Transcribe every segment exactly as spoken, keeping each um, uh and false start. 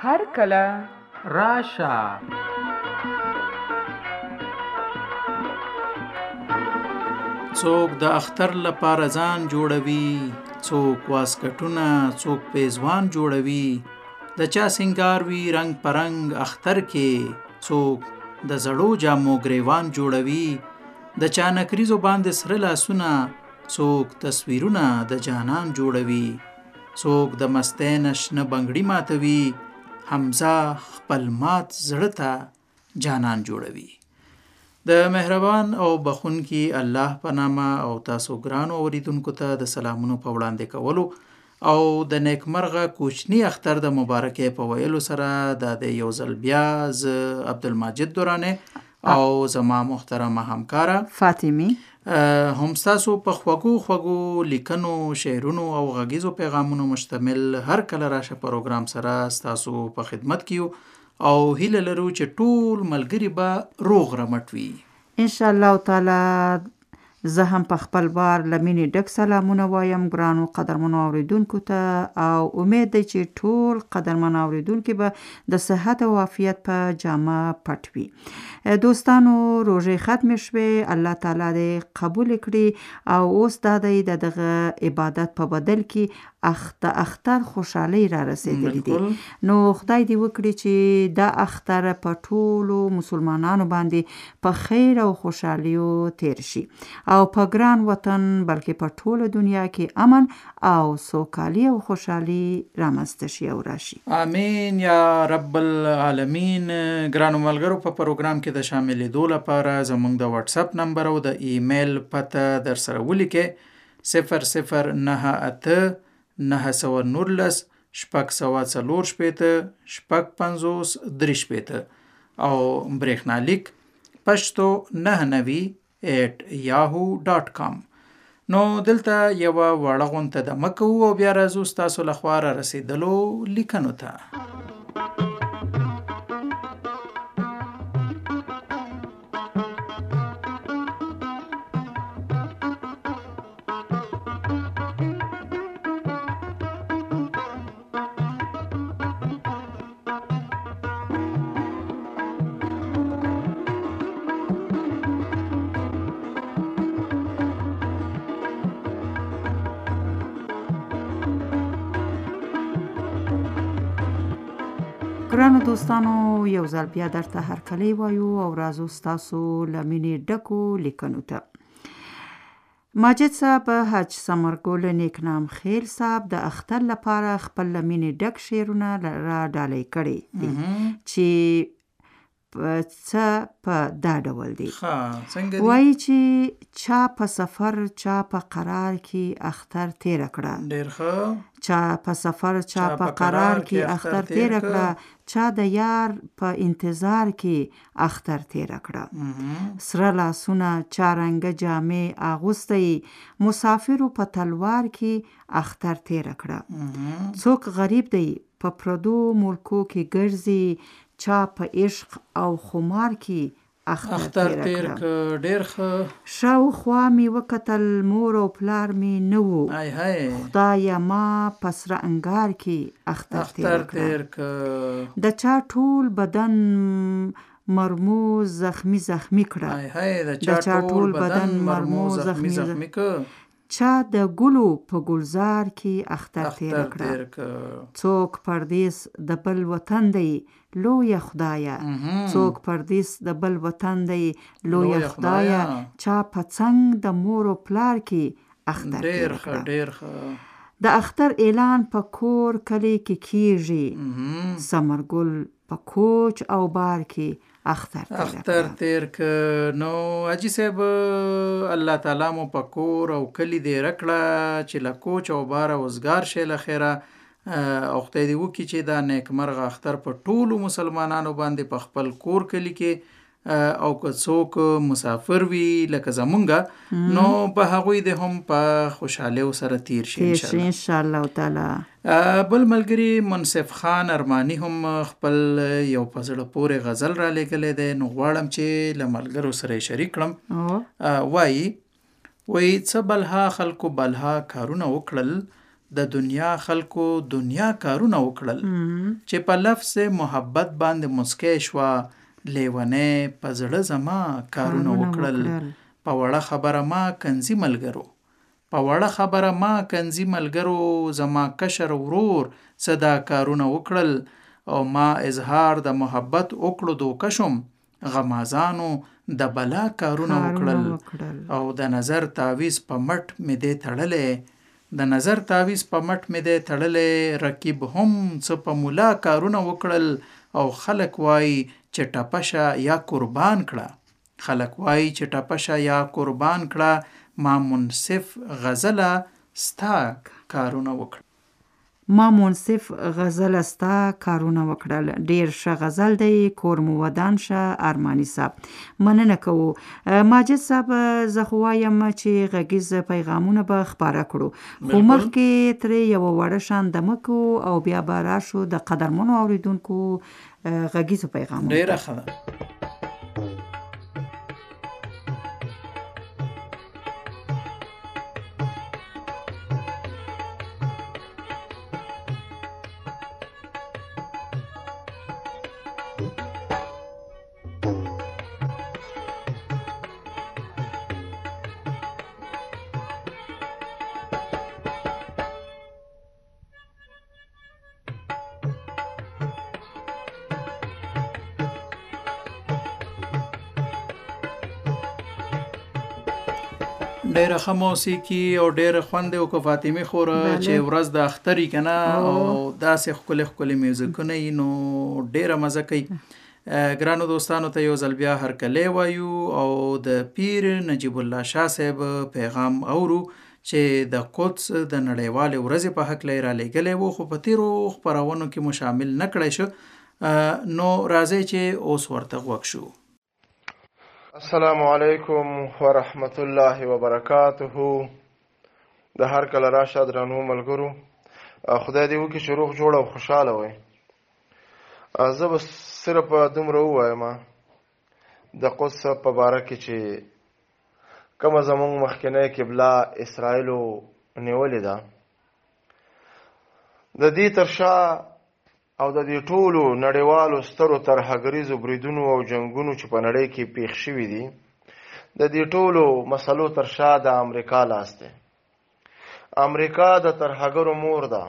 هر کله راشه. څوک د اختر لپاره ځان جوړوي، څوک واسکټونه، څوک پیزوان جوړوي. د چا سنگار وي رنگ پرنګ اختر کې، څوک د زړو جامو گریوان جوړوي. د چا نکریزو باندې سره لاسونه، څوک تصویرونه د جانان جوړوي. څوک د مستۍ نشنه بنګړي ماتوي، حمزه خپل مات زړه ته جانان جوړوي. د مهربان او بخونکي الله په نامه او تاسو ګرانو اوریدونکو ته د سلامونو په وړاندې کولو او د نیکمرغه کوچني اختر د مبارکۍ په ویلو سره دا د یو ځل بیا زه عبدالماجد دوراني او زما محترمه همکاره فاطمی هم ستاسو په خوږو خوږو لیکنو، شعرونو او غږیزو پیغامونو مشتمل هر کله راشه پروګرام سره ستاسو په خدمت کې یو او هیله لرو چې ټول ملګري به روغ رمټ وي ان شاء الله تعالی. زه هم په خپل بار لمینې ډک سلامونه وایم ګرانو قدرمنو اوریدونکو ته، او امید دی چې ټول قدرمن اوریدونکو به د صحت او عافیت په جامه پټ وي. دوستانو روزه ختم شوه، الله تعالی دې قبول کړي او اوس دا دی دغه عبادت په بدل کې اخت اختر خوشحالي را رسیدلې دي. نو خدای دې وکړي چې دا اختر په ټولو مسلمانانو باندې په خیر او خوشحالیو تیر شي او په ګران وطن بلکې په ټوله دنیا کې امن او سوکالي او خوشحالي رامنځته شي او راشي. امین یا رب العالمین. ګرانو ملګرو په پروګرام کې د شاملېدو لپاره زموږ د واتس اپ نمبر او د ایمیل پته در سره ولیکئ: صفر صفر نهه اته نهه سوه نولس شپږ سوه څلور شپېته شپږ پنځوس درې شپېته او برېښنالیک پښتو نهه نوي ایټ یاهو ډاټ کام. نو دلته یوه وړه غونته دمه کوو او بیا راځو ستاسو لخوا را رسېدلو لیکنو ته. ګرانو دوستانو یو ځل بیا درته هرکلی وایو او راځو ستاسو لمینې ډکو لیکنو ته. ماجد صاحب حج ثمرګل نیکنام خیل صاحب د اختر لپاره خپل لمینې ډک شعرونه را ډالۍ کړي دي چې څه په دا ډول دی. وایي چې چا په سفر چا په قرار کې اختر تیر کړه، ډیر ښه. چا په سفر چا په قرار کې اختر تیر کړه، چا د یار په انتظار کې اختر تیر کړه. سره لاسونه چا رنګه جامې اغوستی، مسافرو په تلوار کې اختر تیر کړه. څوک غریب دی په پردو ملکو کې ګرځي، چا په عشق او خمار کې اختر تیر کړه. ډیر ښه. شاوخوا مې وکتل مور او پلار مې نه وو، خدایه ما په سره انګار کې اختر تیر کړه. د چا ټول بدن مرموز زخمی زخمی کړه، د چا ټول بدن مرموز زخمی زخمی کړه. چا د ګلو په ګلزار کې اختر تیر کړه. څوک پردیس د بل وطن دی لویه خدایه، څوک پردیس د بل وطن دی لویه خدایه، چا په څنګ د مور او پلار کې اختر تیر کړه. د اختر اعلان په کور کلی کې کیږي، ثمرګل په کوچ او بار کې اختر تیر اختر تیر ک. نو حاجی صاحب الله تعالی مو په کور او کلی دې رکړه چې له کوچ او بار اوزګار شي له خیره، او خدای دې وکړي چې دا نیکمرغه اختر په ټولو مسلمانانو باندې په خپل کور کلی کې او که څوک مسافر وي لکه زمونږه نو په هغوی د هم په خوشحالی سره تیر شي ان شاء الله تعالی. بل ملګری منصف خان ارمانی هم خپل یو په زړه پورې غزل را لیکلی دی، نو غواړم چې له ملګرو سره یې شریک کړم. وایي وایي څه بلها خلکو بلها کارونه وکړل، د دنیا خلکو دنیا کارونه وکړل چې په لفظ محبت باندې مسکی شوه لیونې په زړه زما کارونه وکړل په وړه خبره ما کنځي ملګرو په وړه خبره ما کنځي ملګرو زما کشر ورور څه دا کارونه وکړل او ما اظهار د محبت وکړو دوکه شوم غمازانو د بلا کارونه وکړل او د نظر تعویز په مټ مې دې تړلې د نظر تعویز په مټ مې دې تړلې رقیب هم څه په مولا کارونه وکړل او خلک وایي چې ټپشه یا قربان کړه خلک وایي چې ټپشه یا قربان کړه ما منصف غزله ستا کارونه وکړل ما منصف غزل ستا کارونه وکړل ډیر ښه غزل دی کور مو ودان شه ارماني صاحب مننه کوو ماجد صاحب زه خو وایم چې غږیز پیغامونه به خپاره کړو خو مخکې ترې یوه وړه شان دمه کوو او بیا به راشو د قدرمنو اوریدونکو غږیزو پیغامونه ډیره ښه ده ډیره ښه موسیقي او ډیره خوند او که فاطمه خوره چې ورځ د اختري کنه او داسې ښکلي ښکلي میوزیکونه یي نو ډیره مزه کوي ګرانو دوستانو ته یو ځل بیا هرکلی وایو او د پیر نجیب الله شاه صاحب پیغام اورو چې د قدس د نړیوالې ورځې په هکله یې رالیږلی و خو په تیرو خپرونو کې مو شامل نه کړی شو نو راځئ چې اوس ورته غوږ شو السلام علیکم ورحمت الله وبرکاته د هر کله راشه درنو ملګرو خدای دې وکړي چې روغ جوړ او خوشحاله وئ زه به صرف دومره ووایم د قدس په باره کې چې کومه زموږ مخکینۍ قبله اسرائیلو نیولې ده د دې تر شا او د دې ټولو نړیوالو سترو ترهګریزو بریدونو او جنګونو چې په نړۍ کې پیښ شوي دي د دې ټولو مسلو تر شا د امریکا لاس دی امریکا د ترهګرو مور ده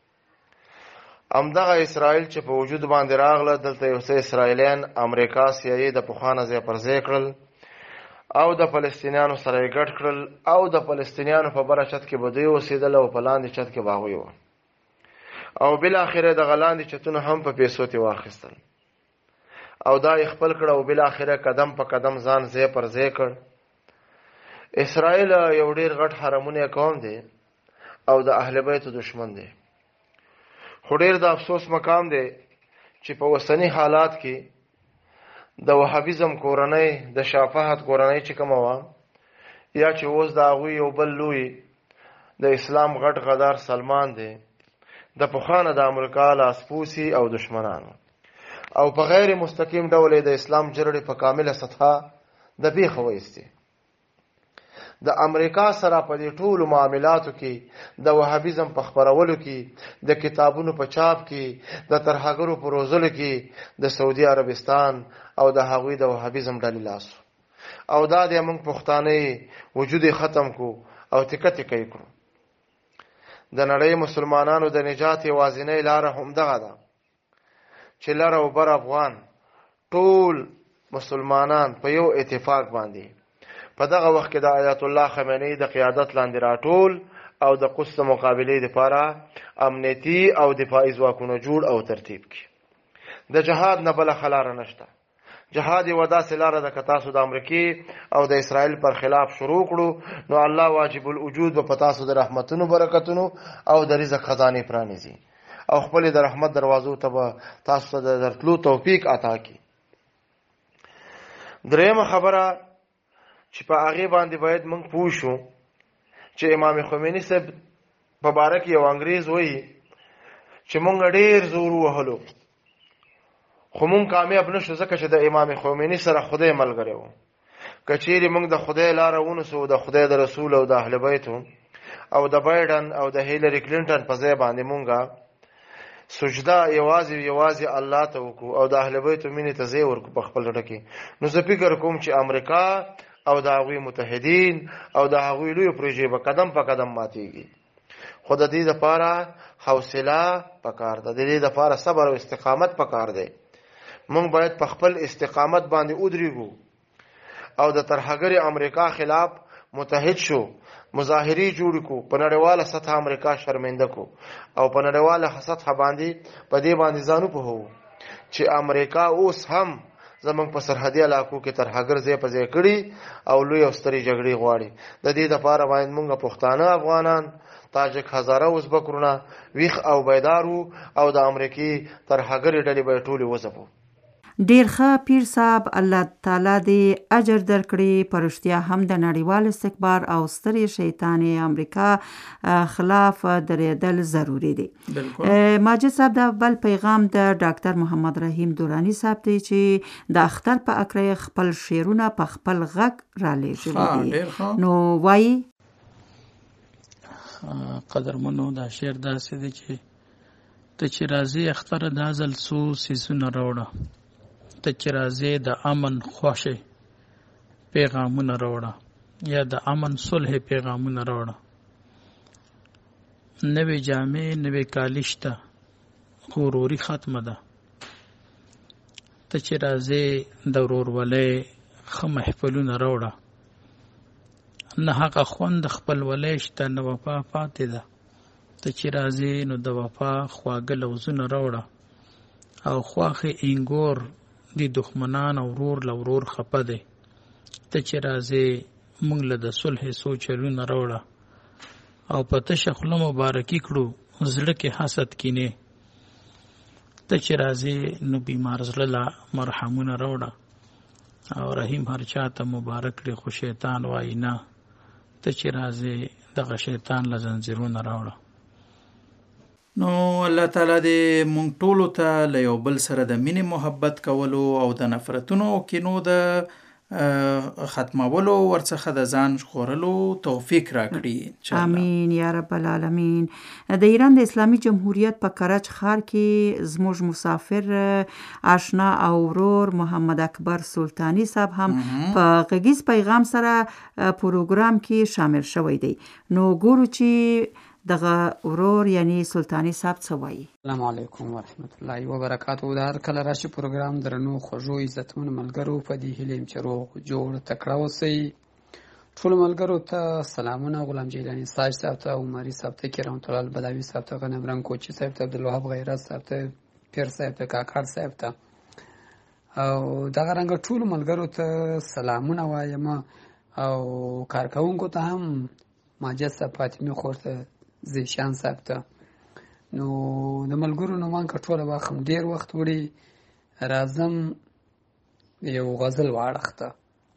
همدغه اسرائیل چې په وجود باندې راغله دلته یو څه اسرائیلیان امریکا سیایي د پخوانه ځای پر ځای کړل او د فلسطینیانو سره یې ګډ کړل او د فلسطینیانو په بره چت کې به دوی اوسېدل او په لاندې چت کې به هغوی وه او بالاخره د غلاندې چتونه هم په پیسو ته واخیستل او دا یې خپل کړ او بالاخره قدم په قدم ځان ځای پر ځای کړ اسرائیل یو ډیر غټ حرمونه قوم دی او د اهل بیت دشمن دی خو ډیر د افسوس مقام دی چې په اوسني حالات کې د وهابیزم کورنۍ د شافهت کورنۍ چې کومه وه یا چې اوس د هغوی یو بل لوی د اسلام غټ غدار سلمان دی د پخوانه د امریکا لاسپوسي او دشمنانو او په غیر مستقیم ډول د اسلام جرړې په کامله سطحه د بیخه وایستې د امریکا سره په دې ټولو معاملاتو کې د وهابیزم په خپرولو کې د کتابونو په چاپ کې د ترهګرو په روزلو کې د سعودي عربستان او د هغوی د وهابیزم ډلې لاسو او دا د موږ پښتانه وجود ختم کو او تکه تکه کړو د نړۍ مسلمانانو د نجات یوازینۍ لاره هم دغه ده چې لر او بر افغان ټول مسلمانان په یو اتفاق باندې په دغه وخت کې د آیت الله خمینی د قیادت لاندې راټول او د قدس مقابلې لپاره امنیتي او دفاعي ځواکونه جوړ او ترتیب کړي د جهاد نه بله ښه لاره نشته جهاد یو داسې لاره ده که تاسو د امریکې او د اسرائیل پر خلاف شروع کړو نو الله واجب الوجود به په تاسو د رحمتونو برکتونو او د رزق خزانې پرانیزي او خپلې د رحمت دروازو ته به تاسو ته د درتلو توفیق عطا کړي درېیمه خبره چې په هغې باندې باید موږ پوه شو چې امام خمیني صاحب په باره کې یو انګریز وایي چې موږ ډېر زور ووهلو خو مونږ کامیاب نشو ځکه چې د امام خمیني سره خدای ملګری و که چیرې موږ د خدای لاره ونیسو د خدای د رسول او د اهل بیتو او د بایډن او د هیلری کلینټن په ځای باندې مونږه سجده یوازې یوازې الله ته وکړو او د اهل بیت مینې ته ځای ورکړو په خپل زړه کې، نو زه فکر کوم چې امریکا او د هغوی متحدین او د هغوی لوی پروژې به قدم په قدم ماتېږي. خو د دې دپاره حوصله پکار ده، د دې دپاره صبر او استقامت پکار دی. مونږ باید په خپل استقامت باندې ودرېږو او د ترهګرې امریکا خلاف متحد شو، مظاهرې جوړ کو، په نړیواله سطح امریکا شرمنده کو او په نړیواله سطح باندې په دې باندې ځانو پوهو چې امریکا اوس هم زمونږ په سرحدي علاقو کې ترهګر ځای په ځای کړي او لوی او سترې جګړې غواړي. د دې دپاره باید مونږ پښتانه افغانان، تاجک، هزاره، ازبک وروڼه ویښ او بیدار وو او د امریکې ترهګرې ډلې به یې ټولې وځپو. ډیر ښه پیر صاحب، الله تعالی دې اجر درکړي. په رښتیا هم د نړیوال استکبار او سترې شیطانې امریکا خلاف درېدل ضروري دي. ماجد صاحب، دا بل پیغام د ډاکټر محمد رحیم دورانی صاحب دی چې د اختر په اکره خپل شعرونه په خپل غږ را لېږلي دي. نو وایي: قدرمنو، دا شعر داسې دی چې ته چې راځې اختر دا ځل څو څیزونه راوړه، ته چې راځې د امن خوښې پیغامونه راوړه یا د امن صلح پیغامونه راوړه. نوې جامې نوې کالي شته، غروري ختمه ده. ته چې راځې د ورورولۍ ښه محفلونه راوړه. نه هغه خوند خپلولۍ شته، نه وفا پاتې ده. ته چې راځې نو د وفا خواږه لوظونه راوړه. او خواښې انګور دی دښمنان او ورور له ورور خپه دی. ته چې راځې موږ له د صلح څو چلونه راوړه. او په تشه خوله مبارکي کړو زړه کې حسد کینې. ته چې راځې نو بیمار زړه له مرحمونه راوړه. او رحیم هر چا ته مبارک کړي خو شیطان وایي نه. ته چې راځې دغه شیطان له زنځیرونه راوړه. نو الله تعالی دې مونږ ټولو ته له یو بل سره د مینې محبت کولو او د نفرتونو او کینو د ختمولو ورڅخه د ځان ژغورلو توفیق راکړي. امین یا رب العالمین. د ایران د اسلامي جمهوریت په کرج ښار کې زموږ مسافر آشنا او ورور محمد اکبر سلطانی صاحب هم په غږیز پیغام سره پروګرام کې شامل شوی دی. نو ګورو چې دغه ورور یعنی سلطانی صاحب څه وایي. السلام علیکم ورحمت الله وبرکاتو. د هر کله راشي پروګرام درنو خوږو عزتمنو ملګرو، په دې هیله یم چې روغ جوړ تکړه اوسئ. ټولو ملګرو ته سلامونه. غلام جیلانی ساج صاحب ته، عمري صاحب ته، کرام الله البداوي صاحب ته، غنم رنګ کوچي صاحب ته، عبدالوهاب غیرت صاحب ته، پیر صاحب ته، کاکړ صاحب ته او دغه رنګه ټولو ملګرو ته سلامونه وایم. او کارکوونکو ته هم، ماجد صاحب، فاطمه خور ته، زیشان صاحب ته. نو د ملګرو نومان که ټوله واخم ډېر وخت وړي، راځم یو غزل واړخته.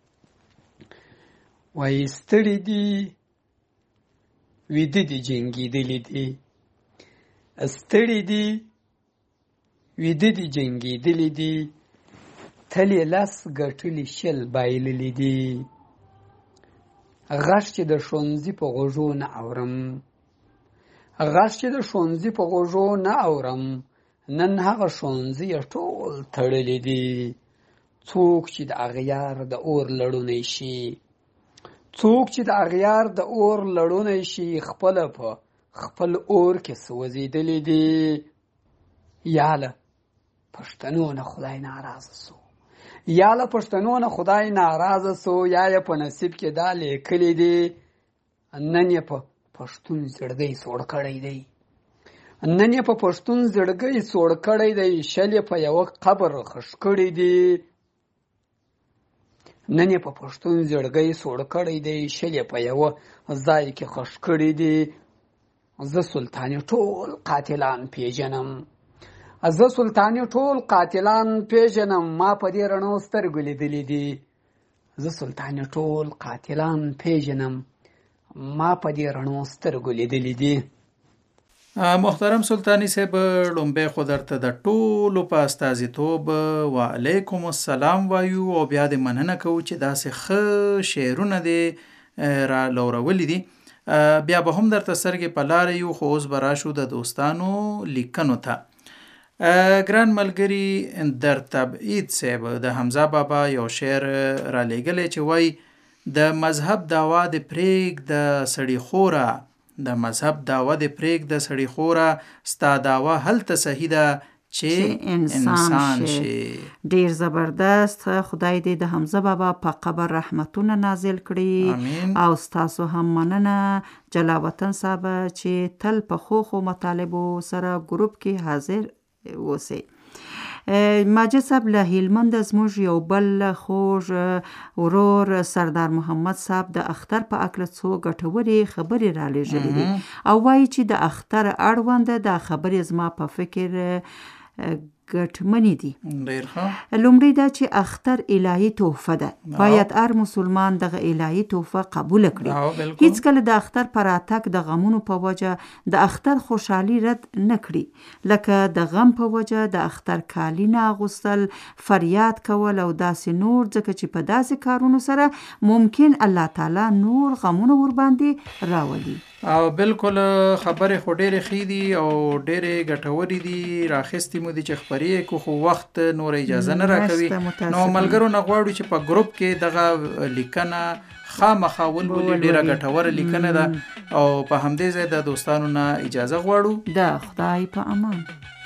وایي: ستړي دي ویده دي جنګېدلي دي، ستړي دي ویده دي جنګېدلي دي، تل یې لس ګټلي شل بایللي دي. غږ چې د ښوونځي په غوږو نه اورم، غږ چې د ښوونځي په غوږو نه اورم، نن هغه ښوونځي ټول تړلي دي. څوک چې د اغیار د اور لړونی شي، څوک چې د اغیار د اور لړونی شي، خپله په خپل اور کې سوځېدلي دي. یا له پښتنو نه خدای ناراضه سو، یا له پښتنو نه خدای ناراضه سو، یا یې په نصیب کې دا لیکلي دي. نن یې په پښتون زړګی سوړ کړی دی، نن یې په پښتون زړګی سوړ کړی دی. شل یې په یوه قبر خښ کړی دی، نن یې په پښتون زړګی سوړ کړی دی. شل یې په یوه ځای کې خښ کړی دی. زه سلطاني ټول قاتلان پیژنم، زه سلطاني ټول قاتلان پیژنم، ما په دې رڼو سترګو لیدلي دي. زه سلطاني ټول قاتلان پیژنم، ما په دې رڼو سترګو لیدلي دي. محترم سلطانی صاحب، لومبی خو درته د ټولو په استازیتوب وعلیکم السلام وایو او بیا د مننه کوو چې داسې ښه شعرونه دې را لورولی دي. بیا به هم درته سترګې په لاره یو، خو اوس به راشو د دوستانو لیکنو ته. ګران ملګري در تبعید صاحب د حمزه بابا یو شعر را لیږلی چې وایي د مذهب دعوا د پریږ د سړي خوره، د مذهب دعوا د پریږ د سړي خوره، ستا دعوا هلته صحیح ده چې انسان شي. ډیر زبردست. خدای دې د حمزه بابا په قبر رحمتونه نازل کړي او ستاسو هم مننه جلا وطن صاحب چې تل په خو خو مطالبو سره ګروپ کې حاضر اوسئ. ماجد صاحب له هلمند زموږ یو بل خوږ ورور سردار محمد صاحب د اختر په اکله څو ګټورې خبرې را لېږلې دي او وایي چې د اختر اړوند دا خبرې زما په فکر ګټمنې دي. ډېر ښه. لومړی دا چې اختر الهي تحفه ده، باید هر مسلمان دغه الهي تحفه قبول کړي. هیڅ کله د اختر پر راتګ د غمونو په وجه د اختر خوشحالي رد نه کړي، لکه د غم په وجه د اختر کالي نه اغوستل، فریاد کول او داسې نور، ځکه چې په داسې کارونو سره ممکن الله تعالی نور غمونه ورباندې راولي. او بالکل خبرې خو ډېرې ښې دي او ډېرې ګټورې دي. راخیستې مو دي چې خپرې کو، خو وخت نور اجازه نه راکوي. نو ملګرو نه غواړو چې په ګروپ کې دغه لیکنه خامخا ولولي، ډېره ګټوره لیکنه ده او په همدې ځای د دوستانو نه اجازه غواړو. د خدای په امان.